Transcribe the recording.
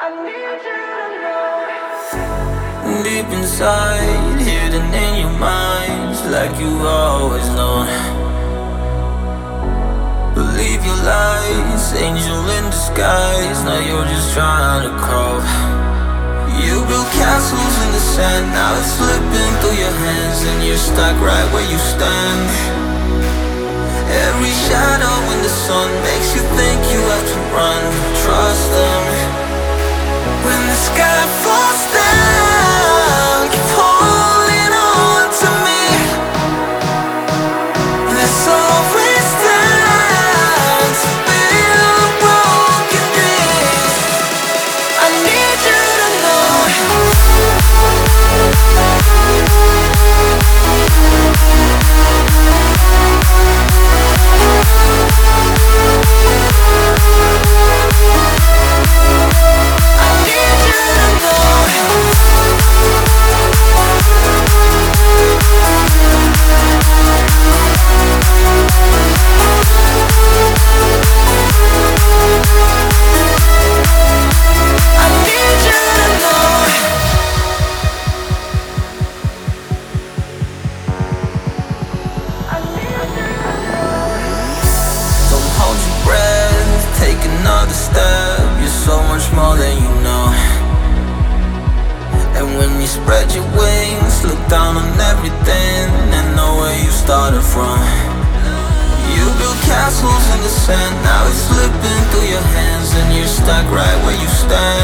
Deep inside, hidden in your minds, like you've always known. Believe your lies, angel in disguise. Now you're just trying to crawl. You built castles in the sand, now it's slipping through your hands, and you're stuck right where you stand. Every shadow in the sun makes you think you have to run. Trust them. When the sky falls down, keep holding on to me. There's always time to build broken dreams. I need you to know. More than you know. And when you spread your wings, look down on everything and know where you started from. You built castles in the sand, now it's slipping through your hands, and you're stuck right where you stand.